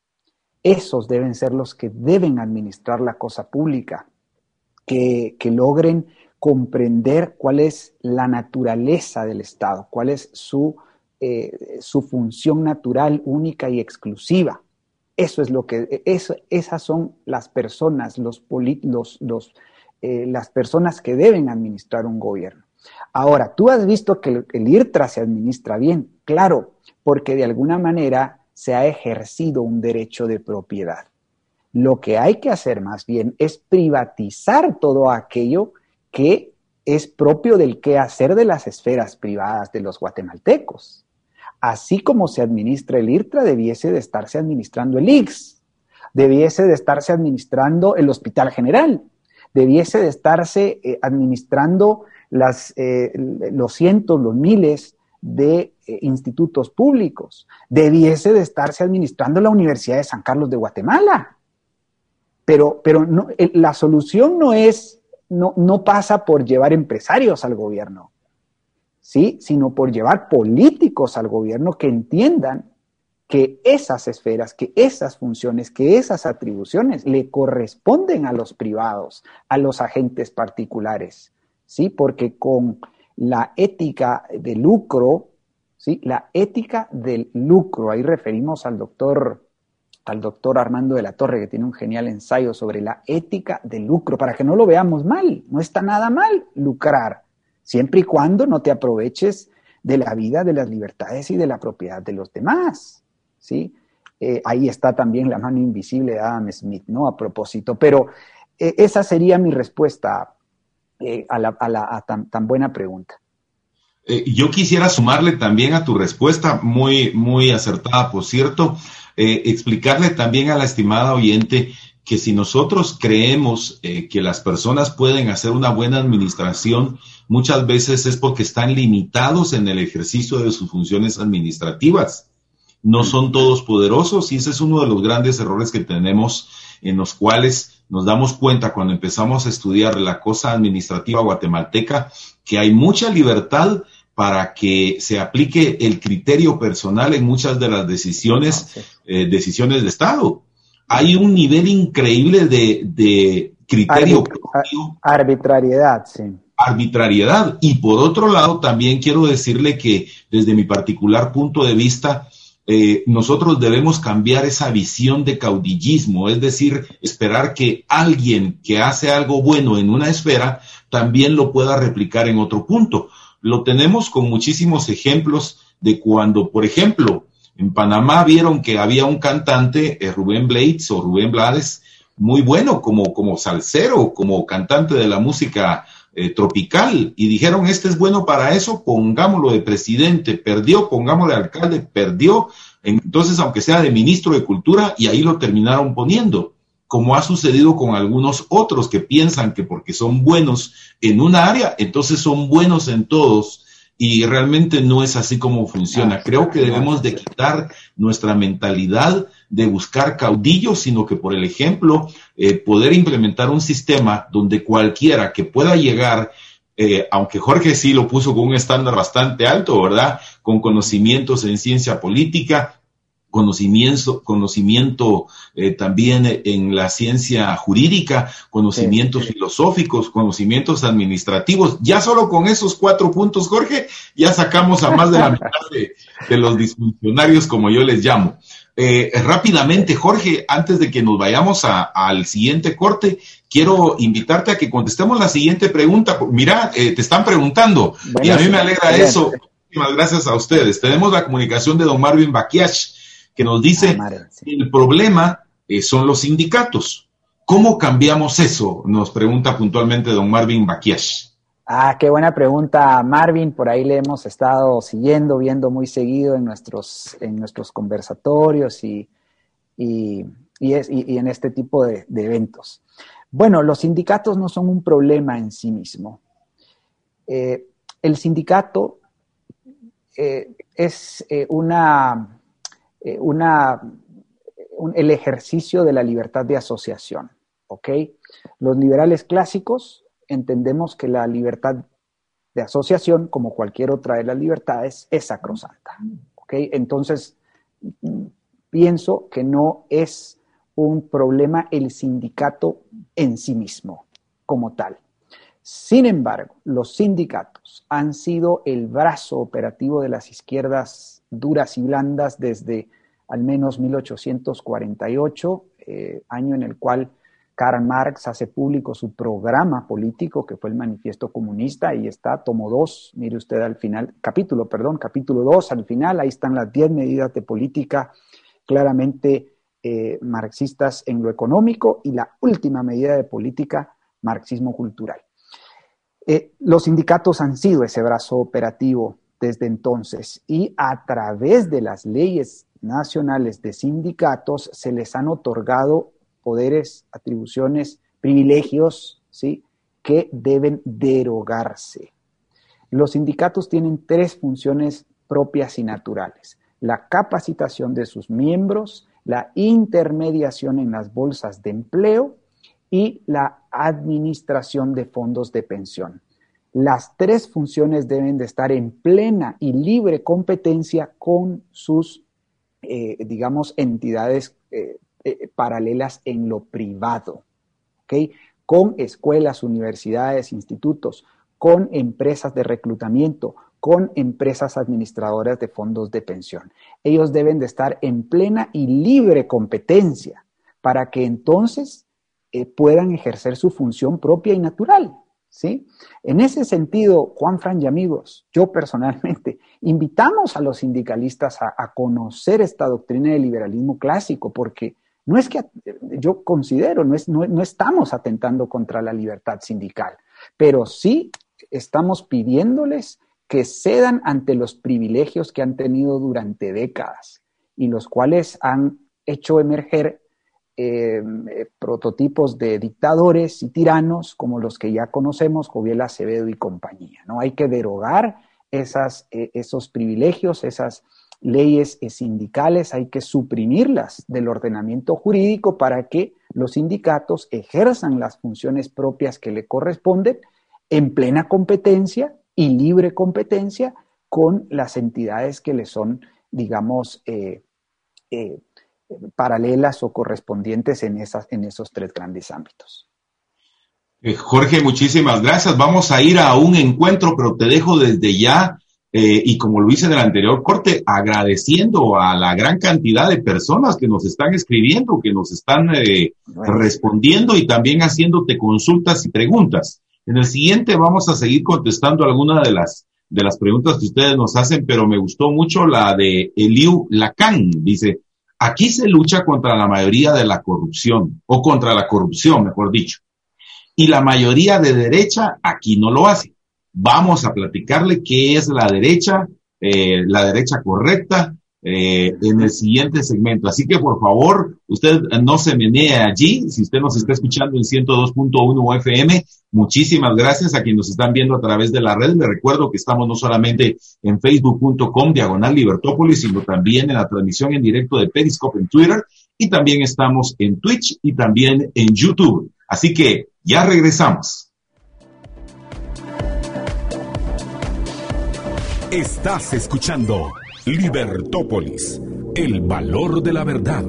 Esos deben ser los que deben administrar la cosa pública, que, que logren comprender cuál es la naturaleza del Estado, cuál es su, eh, su función natural única y exclusiva. Eso es lo que, eso, esas son las personas, los, los, los, eh, las personas que deben administrar un gobierno. Ahora, tú has visto que el, el IRTRA se administra bien, claro, porque de alguna manera se ha ejercido un derecho de propiedad. Lo que hay que hacer más bien es privatizar todo aquello que es propio del quehacer de las esferas privadas de los guatemaltecos. Así como se administra el IRTRA, debiese de estarse administrando el I X S, debiese de estarse administrando el Hospital General, debiese de estarse eh, administrando las, eh, los cientos, los miles de eh, institutos públicos, debiese de estarse administrando la Universidad de San Carlos de Guatemala. Pero, pero no, eh, la solución no es, no, no pasa por llevar empresarios al gobierno, ¿sí? Sino por llevar políticos al gobierno que entiendan que esas esferas, que esas funciones, que esas atribuciones le corresponden a los privados, a los agentes particulares, ¿sí? Porque con la ética de lucro, ¿sí? La ética del lucro, ahí referimos al doctor, al doctor Armando de la Torre, que tiene un genial ensayo sobre la ética del lucro, para que no lo veamos mal, no está nada mal lucrar, siempre y cuando no te aproveches de la vida, de las libertades y de la propiedad de los demás, ¿sí? Eh, ahí está también la mano invisible de Adam Smith, ¿no? A propósito, pero eh, esa sería mi respuesta eh, a, la, a, la, a tan, tan buena pregunta. Eh, yo quisiera sumarle también a tu respuesta, muy, muy acertada, por cierto, eh, explicarle también a la estimada oyente que si nosotros creemos eh, que las personas pueden hacer una buena administración, muchas veces es porque están limitados en el ejercicio de sus funciones administrativas. No son todos poderosos y ese es uno de los grandes errores que tenemos, en los cuales nos damos cuenta cuando empezamos a estudiar la cosa administrativa guatemalteca, que hay mucha libertad para que se aplique el criterio personal en muchas de las decisiones, eh, decisiones de Estado. Hay un nivel increíble de, de criterio. Arbit- arbitrariedad, sí. Arbitrariedad. Y por otro lado, también quiero decirle que desde mi particular punto de vista, eh, nosotros debemos cambiar esa visión de caudillismo, es decir, esperar que alguien que hace algo bueno en una esfera también lo pueda replicar en otro punto. Lo tenemos con muchísimos ejemplos de cuando, por ejemplo, en Panamá vieron que había un cantante, eh, Rubén Blades o Rubén Blades, muy bueno como, como salsero, como cantante de la música eh, tropical, y dijeron, este es bueno para eso, pongámoslo de presidente, perdió, pongámoslo de alcalde, perdió, entonces aunque sea de ministro de Cultura, y ahí lo terminaron poniendo, como ha sucedido con algunos otros que piensan que porque son buenos en una área, entonces son buenos en todos, y realmente no es así como funciona. Creo que debemos de quitar nuestra mentalidad de buscar caudillos, sino que por el ejemplo, eh, poder implementar un sistema donde cualquiera que pueda llegar, eh, aunque Jorge sí lo puso con un estándar bastante alto, ¿verdad? Con conocimientos en ciencia política, conocimiento, conocimiento eh, también en la ciencia jurídica, conocimientos sí. filosóficos, conocimientos administrativos. Ya solo con esos cuatro puntos, Jorge, ya sacamos a más de la mitad de, de los disfuncionarios, como yo les llamo. Eh, rápidamente, Jorge, antes de que nos vayamos a, al siguiente corte, quiero invitarte a que contestemos la siguiente pregunta. Mira, eh, te están preguntando, bueno, y a mí me alegra bien. eso. Muchísimas gracias a ustedes. Tenemos la comunicación de don Marvin Baquiach, que nos dice, ah, sí. el problema eh, son los sindicatos. ¿Cómo cambiamos eso? Nos pregunta puntualmente don Marvin Baquiach. Ah, qué buena pregunta, Marvin. Por ahí le hemos estado siguiendo, viendo muy seguido en nuestros, en nuestros conversatorios y, y, y, es, y, y en este tipo de, de eventos. Bueno, los sindicatos no son un problema en sí mismo. Eh, el sindicato eh, es eh, una... Una, un, el ejercicio de la libertad de asociación, ¿ok? Los liberales clásicos entendemos que la libertad de asociación, como cualquier otra de las libertades, es sacrosanta, ¿ok? Entonces, pienso que no es un problema el sindicato en sí mismo, como tal. Sin embargo, los sindicatos han sido el brazo operativo de las izquierdas duras y blandas desde al menos mil ochocientos cuarenta y ocho, eh, año en el cual Karl Marx hace público su programa político, que fue el Manifiesto Comunista, y está, tomo dos, mire usted al final, capítulo, perdón, capítulo dos, al final, ahí están las diez medidas de política claramente eh, marxistas en lo económico, y la última medida de política, marxismo cultural. Eh, los sindicatos han sido ese brazo operativo desde entonces y a través de las leyes nacionales de sindicatos se les han otorgado poderes, atribuciones, privilegios, ¿sí?, que deben derogarse. Los sindicatos tienen tres funciones propias y naturales: la capacitación de sus miembros, la intermediación en las bolsas de empleo y la administración de fondos de pensión. Las tres funciones deben de estar en plena y libre competencia con sus, eh, digamos, entidades eh, eh, paralelas en lo privado, ¿ok? Con escuelas, universidades, institutos, con empresas de reclutamiento, con empresas administradoras de fondos de pensión. Ellos deben de estar en plena y libre competencia para que entonces eh, puedan ejercer su función propia y natural, ¿sí? En ese sentido, Juanfran y amigos, yo personalmente invitamos a los sindicalistas a, a conocer esta doctrina del liberalismo clásico, porque no es que yo considero, no, es, no, no estamos atentando contra la libertad sindical, pero sí estamos pidiéndoles que cedan ante los privilegios que han tenido durante décadas y los cuales han hecho emerger eh, eh, prototipos de dictadores y tiranos como los que ya conocemos, Joviel Acevedo y compañía, ¿no? Hay que derogar esas, eh, esos privilegios, esas leyes sindicales, hay que suprimirlas del ordenamiento jurídico para que los sindicatos ejerzan las funciones propias que le corresponden en plena competencia y libre competencia con las entidades que le son, digamos, eh, eh, paralelas o correspondientes en, esas, en esos tres grandes ámbitos. Eh, Jorge, muchísimas gracias. Vamos a ir a un encuentro, pero te dejo desde ya, eh, y como lo hice en el anterior corte, agradeciendo a la gran cantidad de personas que nos están escribiendo, que nos están eh, bueno. respondiendo y también haciéndote consultas y preguntas. En el siguiente vamos a seguir contestando algunas de las de las preguntas que ustedes nos hacen, pero me gustó mucho la de Eliu Lacan. Dice, aquí se lucha contra la mayoría de la corrupción, o contra la corrupción, mejor dicho. Y la mayoría de derecha aquí no lo hace. Vamos a platicarle qué es la derecha, eh, la derecha correcta, eh, en el siguiente segmento. Así que, por favor, usted no se menee allí. Si usted nos está escuchando en ciento dos punto uno F M, muchísimas gracias a quienes nos están viendo a través de la red. Les recuerdo que estamos no solamente en facebook punto com diagonal Libertópolis, sino también en la transmisión en directo de Periscope en Twitter, y también estamos en Twitch y también en YouTube. Así que ya regresamos. Estás escuchando Libertópolis, el valor de la verdad.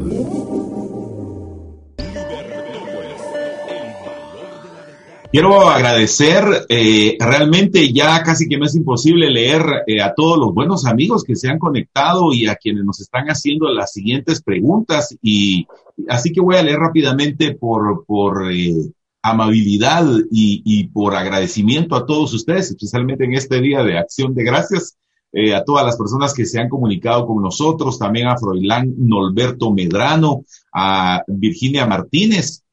Quiero agradecer, eh, realmente ya casi que me es imposible leer eh, a todos los buenos amigos que se han conectado y a quienes nos están haciendo las siguientes preguntas, y así que voy a leer rápidamente por, por eh, amabilidad y, y por agradecimiento a todos ustedes, especialmente en este día de Acción de Gracias, eh, a todas las personas que se han comunicado con nosotros, también a Froilán Norberto Medrano, a Virginia Martínez.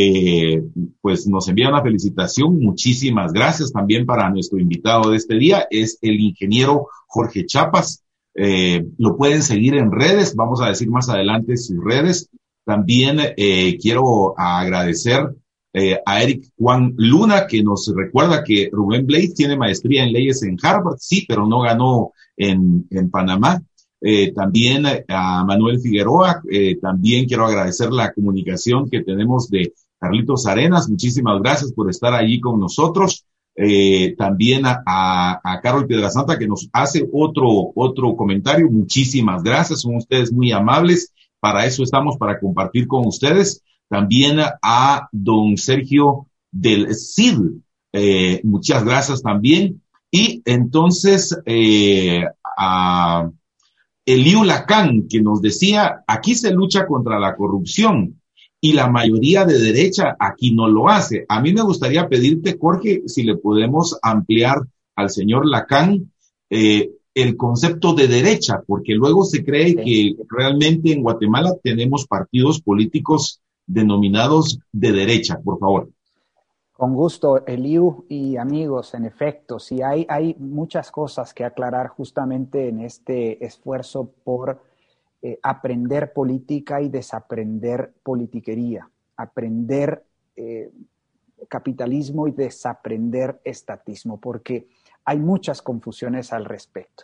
Eh, pues nos envía una felicitación, muchísimas gracias. También para nuestro invitado de este día, es el ingeniero Jorge Chapas. Eh, lo pueden seguir en redes, vamos a decir más adelante sus redes. También eh, quiero agradecer eh, a Eric Juan Luna, que nos recuerda que Rubén Blades tiene maestría en leyes en Harvard, sí, pero no ganó en, en Panamá. Eh, también a Manuel Figueroa, eh, también quiero agradecer la comunicación que tenemos de Carlitos Arenas, muchísimas gracias por estar allí con nosotros. Eh, también a, a, a Carol Piedrasanta, que nos hace otro, otro comentario, muchísimas gracias, son ustedes muy amables, para eso estamos, para compartir con ustedes. También a don Sergio del Cid, eh, muchas gracias también. Y entonces eh, a Eliu Lacan, que nos decía, aquí se lucha contra la corrupción y la mayoría de derecha aquí no lo hace. A mí me gustaría pedirte, Jorge, si le podemos ampliar al señor Lacan eh, el concepto de derecha, porque luego se cree que realmente en Guatemala tenemos partidos políticos denominados de derecha. Por favor. Con gusto, Eliu y amigos, en efecto, sí hay, hay muchas cosas que aclarar justamente en este esfuerzo por eh, aprender política y desaprender politiquería, aprender eh, capitalismo y desaprender estatismo, porque hay muchas confusiones al respecto.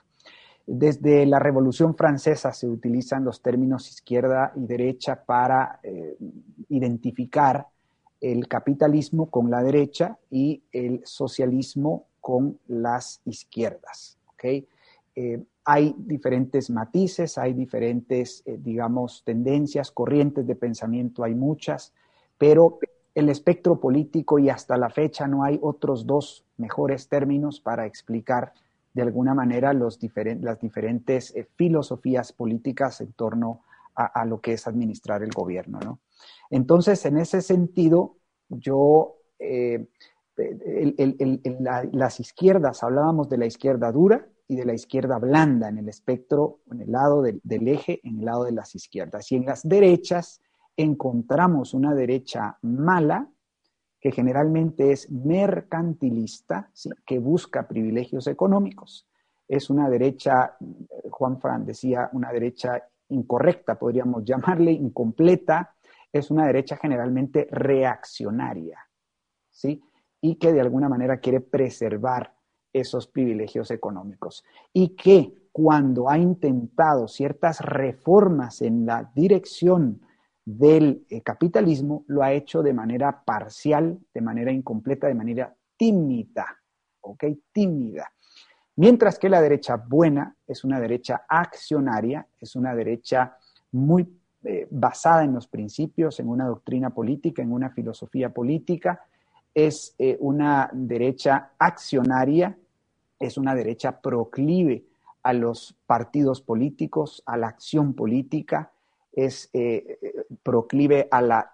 Desde la Revolución Francesa se utilizan los términos izquierda y derecha para eh, identificar el capitalismo con la derecha y el socialismo con las izquierdas, ¿okay? Eh, hay diferentes matices, hay diferentes, eh, digamos, tendencias, corrientes de pensamiento, hay muchas, pero el espectro político, y hasta la fecha no hay otros dos mejores términos para explicar de alguna manera los diferen- las diferentes eh, filosofías políticas en torno a, a lo que es administrar el gobierno, ¿no? Entonces, en ese sentido, yo, eh, el, el, el, el, la, las izquierdas, hablábamos de la izquierda dura y de la izquierda blanda en el espectro, en el lado del, del eje, en el lado de las izquierdas. Y en las derechas encontramos una derecha mala, que generalmente es mercantilista, ¿sí?, que busca privilegios económicos. Es una derecha, Juan Fran decía, una derecha incorrecta, podríamos llamarle, incompleta, es una derecha generalmente reaccionaria, ¿sí? Y que de alguna manera quiere preservar esos privilegios económicos. Y que cuando ha intentado ciertas reformas en la dirección del eh, capitalismo, lo ha hecho de manera parcial, de manera incompleta, de manera tímida, ¿ok? Tímida. Mientras que la derecha buena es una derecha accionaria, es una derecha muy eh, basada en los principios, en una doctrina política, en una filosofía política, es eh, una derecha accionaria, es una derecha proclive a los partidos políticos, a la acción política, es eh, proclive a la,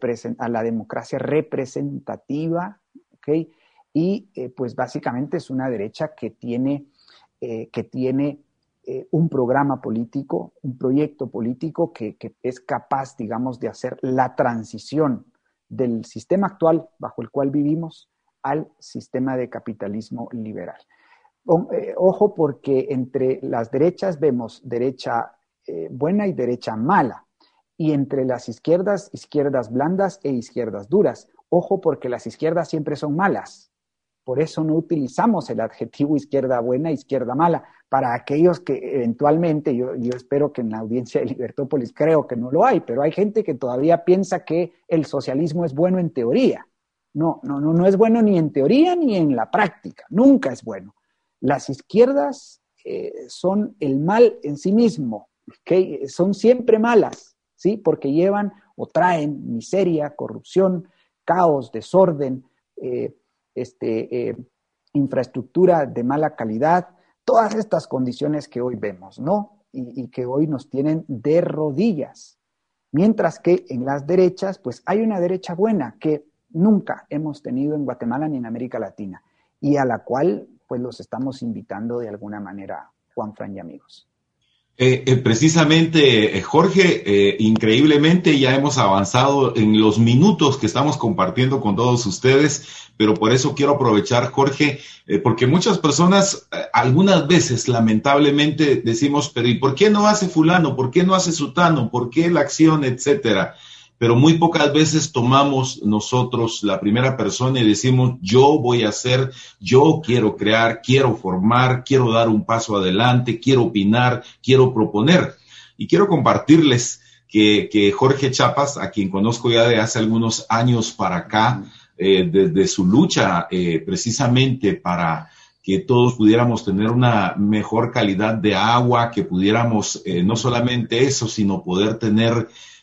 a la democracia representativa, ¿ok? Y eh, pues básicamente es una derecha que tiene, eh, que tiene eh, un programa político, un proyecto político que, que es capaz, digamos, de hacer la transición del sistema actual bajo el cual vivimos al sistema de capitalismo liberal. O, eh, ojo, porque entre las derechas vemos derecha eh, buena y derecha mala, y entre las izquierdas, izquierdas blandas e izquierdas duras. Ojo, porque las izquierdas siempre son malas. Por eso no utilizamos el adjetivo izquierda buena, izquierda mala. Para aquellos que eventualmente, yo, yo espero que en la audiencia de Libertópolis, creo que no lo hay, pero hay gente que todavía piensa que el socialismo es bueno en teoría. No, no, no, no es bueno ni en teoría ni en la práctica. Nunca es bueno. Las izquierdas eh, son el mal en sí mismo, ¿okay? Son siempre malas, ¿sí? Porque llevan o traen miseria, corrupción, caos, desorden, eh, Este, eh, infraestructura de mala calidad, todas estas condiciones que hoy vemos, ¿no? Y, y que hoy nos tienen de rodillas. Mientras que en las derechas, pues hay una derecha buena que nunca hemos tenido en Guatemala ni en América Latina y a la cual pues los estamos invitando de alguna manera, Juan Fran y amigos. Eh, eh, precisamente, eh, Jorge, eh, increíblemente ya hemos avanzado en los minutos que estamos compartiendo con todos ustedes, pero por eso quiero aprovechar, Jorge, eh, porque muchas personas, eh, algunas veces, lamentablemente, decimos, pero ¿y por qué no hace fulano? ¿Por qué no hace sutano? ¿Por qué la acción? Etcétera. Pero muy pocas veces tomamos nosotros la primera persona y decimos, yo voy a hacer, yo quiero crear, quiero formar, quiero dar un paso adelante, quiero opinar, quiero proponer. Y quiero compartirles que, que Jorge Chapas, a quien conozco ya de hace algunos años para acá, eh, desde su lucha eh, precisamente para que todos pudiéramos tener una mejor calidad de agua, que pudiéramos eh, no solamente eso, sino poder tener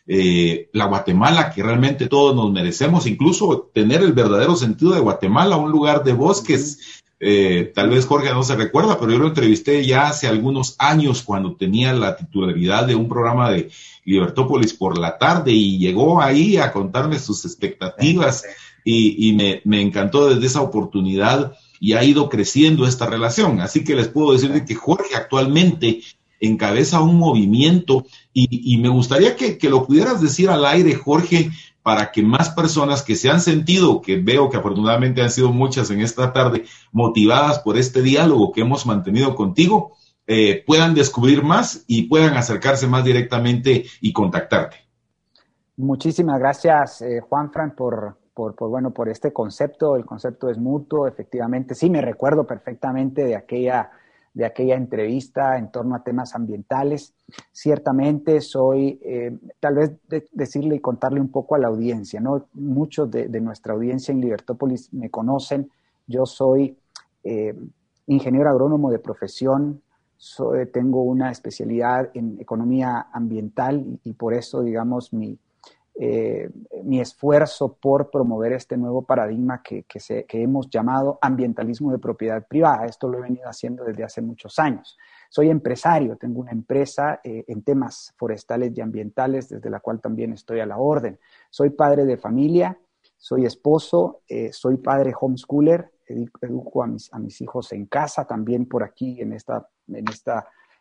Eh, la Guatemala que realmente todos nos merecemos, incluso tener el verdadero sentido de Guatemala, un lugar de bosques. Eh, tal vez Jorge no se recuerda, pero yo lo entrevisté ya hace algunos años cuando tenía la titularidad de un programa de Libertópolis por la tarde y llegó ahí a contarme sus expectativas y, y me, me encantó desde esa oportunidad y ha ido creciendo esta relación. Así que les puedo decir de que Jorge actualmente encabeza un movimiento y, y me gustaría que, que lo pudieras decir al aire, Jorge, para que más personas que se han sentido, que veo que afortunadamente han sido muchas en esta tarde, motivadas por este diálogo que hemos mantenido contigo, eh, puedan descubrir más y puedan acercarse más directamente y contactarte. Muchísimas gracias, eh, Juanfran, por, por, por, bueno, por este concepto. El concepto es mutuo, efectivamente. Sí, me recuerdo perfectamente de aquella de aquella entrevista en torno a temas ambientales. Ciertamente soy, eh, tal vez de, decirle y contarle un poco a la audiencia, ¿no? Muchos de, de nuestra audiencia en Libertópolis me conocen. Yo soy eh, ingeniero agrónomo de profesión, soy, tengo una especialidad en economía ambiental y, y por eso, digamos, mi, eh, mi esfuerzo por promover este nuevo paradigma que, que, se, que hemos llamado ambientalismo de propiedad privada. Esto lo he venido haciendo desde hace muchos años. Soy empresario, tengo una empresa eh, en temas forestales y ambientales, desde la cual también estoy a la orden. Soy padre de familia, soy esposo, eh, soy padre homeschooler, educo a mis, a mis hijos en casa, también por aquí en esta, en esta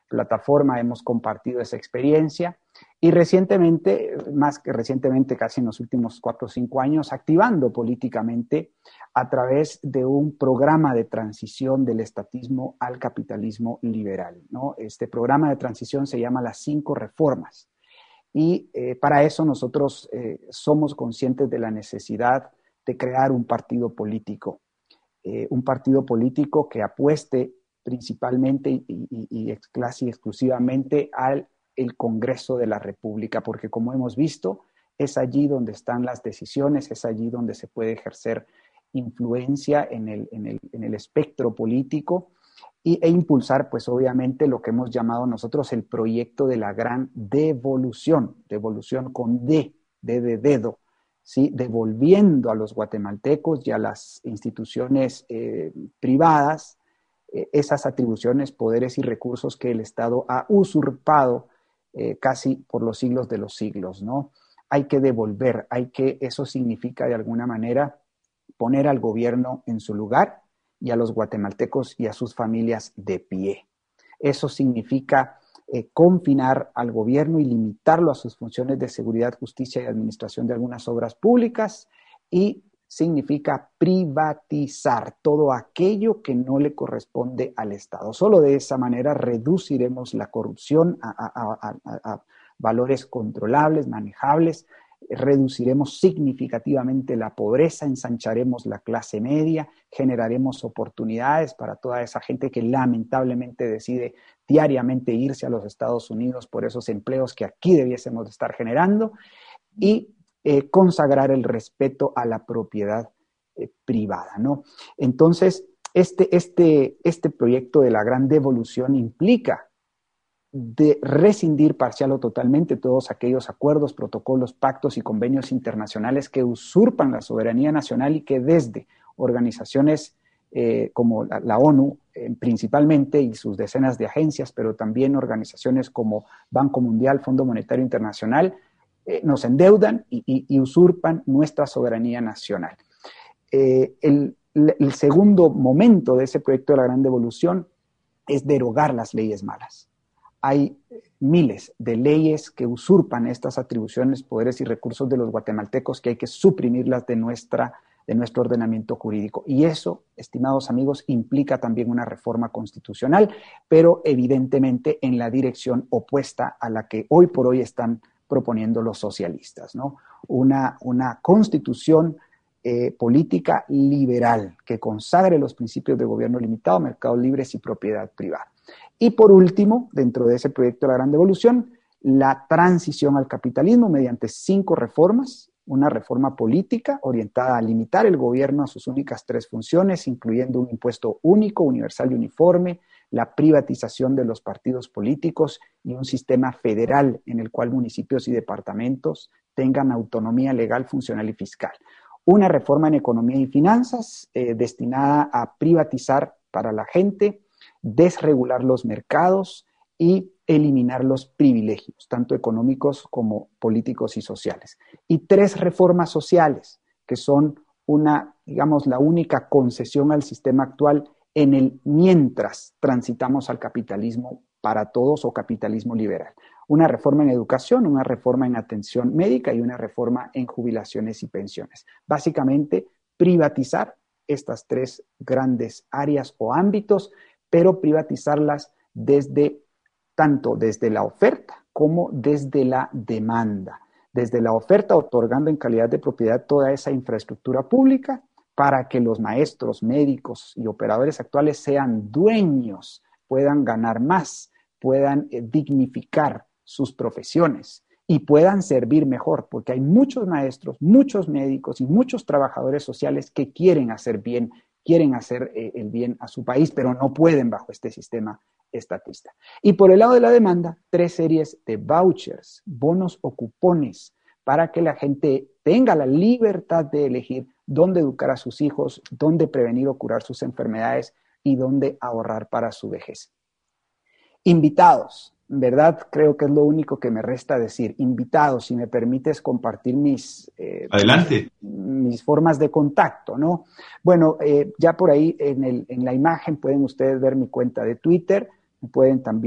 plataforma hemos compartido esa experiencia y recientemente, más que recientemente, casi en los últimos cuatro o cinco años, activando políticamente a través de un programa de transición del estatismo al capitalismo liberal, ¿no? Este programa de transición se llama Las Cinco Reformas y eh, para eso nosotros eh, somos conscientes de la necesidad de crear un partido político, eh, un partido político que apueste principalmente y, y, y casi exclusivamente al el Congreso de la República, porque como hemos visto, es allí donde están las decisiones, es allí donde se puede ejercer influencia en el, en el, en el espectro político y, e impulsar, pues obviamente, lo que hemos llamado nosotros el proyecto de la gran devolución, devolución con D, D de dedo, ¿sí? Devolviendo a los guatemaltecos y a las instituciones eh, privadas esas atribuciones, poderes y recursos que el Estado ha usurpado eh, casi por los siglos de los siglos, ¿no? Hay que devolver, hay que, eso significa de alguna manera poner al gobierno en su lugar y a los guatemaltecos y a sus familias de pie. Eso significa eh, confinar al gobierno y limitarlo a sus funciones de seguridad, justicia y administración de algunas obras públicas y significa privatizar todo aquello que no le corresponde al Estado. Solo de esa manera reduciremos la corrupción a, a, a, a valores controlables, manejables, reduciremos significativamente la pobreza, ensancharemos la clase media, generaremos oportunidades para toda esa gente que lamentablemente decide diariamente irse a los Estados Unidos por esos empleos que aquí debiésemos estar generando y Eh, consagrar el respeto a la propiedad eh, privada, ¿no? Entonces, este, este, este proyecto de la gran devolución implica de rescindir parcial o totalmente todos aquellos acuerdos, protocolos, pactos y convenios internacionales que usurpan la soberanía nacional y que desde organizaciones eh, como la, la ONU eh, principalmente y sus decenas de agencias, pero también organizaciones como Banco Mundial, Fondo Monetario Internacional, Eh, nos endeudan y, y, y usurpan nuestra soberanía nacional. Eh, el, el segundo momento de ese proyecto de la gran devolución es derogar las leyes malas. Hay miles de leyes que usurpan estas atribuciones, poderes y recursos de los guatemaltecos que hay que suprimirlas de, nuestra, de nuestro ordenamiento jurídico. Y eso, estimados amigos, implica también una reforma constitucional, pero evidentemente en la dirección opuesta a la que hoy por hoy están proponiendo los socialistas, ¿no? Una, una constitución eh, política liberal que consagre los principios de gobierno limitado, mercados libres y propiedad privada. Y por último, dentro de ese proyecto de la gran devolución, la transición al capitalismo mediante cinco reformas, una reforma política orientada a limitar el gobierno a sus únicas tres funciones, incluyendo un impuesto único, universal y uniforme, la privatización de los partidos políticos y un sistema federal en el cual municipios y departamentos tengan autonomía legal, funcional y fiscal. Una reforma en economía y finanzas eh, destinada a privatizar para la gente, desregular los mercados y eliminar los privilegios, tanto económicos como políticos y sociales. Y tres reformas sociales, que son una, digamos, la única concesión al sistema actual en el mientras transitamos al capitalismo para todos o capitalismo liberal. Una reforma en educación, una reforma en atención médica y una reforma en jubilaciones y pensiones. Básicamente, privatizar estas tres grandes áreas o ámbitos, pero privatizarlas desde, tanto desde la oferta como desde la demanda. Desde la oferta, otorgando en calidad de propiedad toda esa infraestructura pública, para que los maestros, médicos y operadores actuales sean dueños, puedan ganar más, puedan eh, dignificar sus profesiones y puedan servir mejor, porque hay muchos maestros, muchos médicos y muchos trabajadores sociales que quieren hacer bien, quieren hacer eh, el bien a su país, pero no pueden bajo este sistema estatista. Y por el lado de la demanda, tres series de vouchers, bonos o cupones, para que la gente tenga la libertad de elegir dónde educar a sus hijos, dónde prevenir o curar sus enfermedades y dónde ahorrar para su vejez. Invitados, ¿verdad? Creo que es lo único que me resta decir. Invitados, si me permites compartir mis, eh, Adelante. mis, mis formas de contacto, ¿no? Bueno, eh, ya por ahí en, el, en la imagen pueden ustedes ver mi cuenta de Twitter, pueden también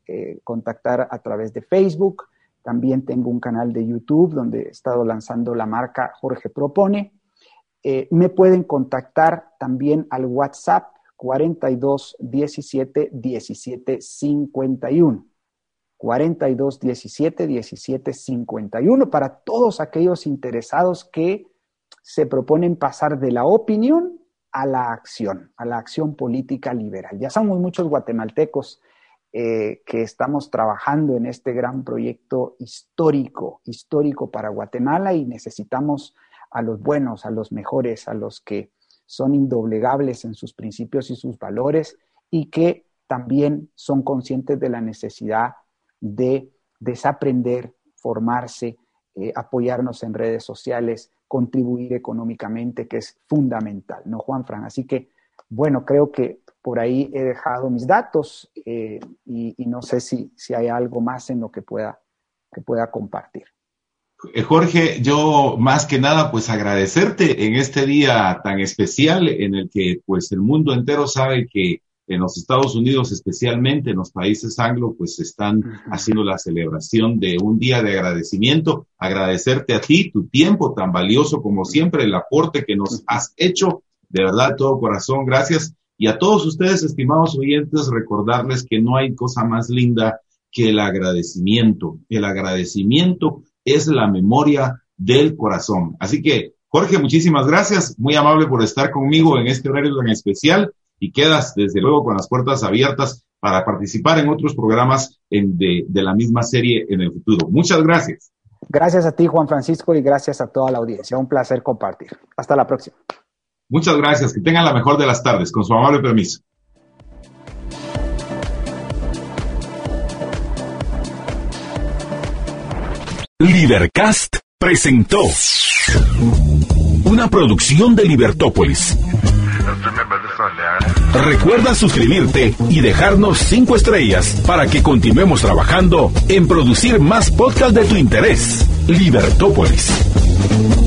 eh, contactar a través de Facebook. También tengo un canal de YouTube donde he estado lanzando la marca Jorge Propone. Eh, me pueden contactar también al WhatsApp cuarenta y dos diecisiete diecisiete cincuenta y uno. cuarenta y dos diecisiete diecisiete cincuenta y uno para todos aquellos interesados que se proponen pasar de la opinión a la acción, a la acción política liberal. Ya somos muchos guatemaltecos eh, que estamos trabajando en este gran proyecto histórico, histórico para Guatemala, y necesitamos a los buenos, a los mejores, a los que son indoblegables en sus principios y sus valores y que también son conscientes de la necesidad de desaprender, formarse, eh, apoyarnos en redes sociales, contribuir económicamente, que es fundamental, ¿no, Juanfran? Así que, bueno, creo que por ahí he dejado mis datos eh, y, y no sé si, si hay algo más en lo que pueda, que pueda compartir. Jorge, yo más que nada pues agradecerte en este día tan especial en el que pues el mundo entero sabe que en los Estados Unidos, especialmente en los países anglo, pues están uh-huh. haciendo la celebración de un día de agradecimiento. Agradecerte a ti, tu tiempo tan valioso como siempre, el aporte que nos uh-huh. has hecho, de verdad, de todo corazón, gracias. Y a todos ustedes, estimados oyentes, recordarles que no hay cosa más linda que el agradecimiento. El agradecimiento es la memoria del corazón. Así que, Jorge, muchísimas gracias, muy amable por estar conmigo en este horario tan especial. Y quedas, desde luego, con las puertas abiertas para participar en otros programas en de, de la misma serie en el futuro. Muchas gracias. Gracias a ti, Juan Francisco, y gracias a toda la audiencia. Un placer compartir. Hasta la próxima. Muchas gracias. Que tengan la mejor de las tardes. Con su amable permiso. Libercast presentó una producción de Libertópolis. Recuerda suscribirte y dejarnos cinco estrellas para que continuemos trabajando en producir más podcasts de tu interés. Libertópolis.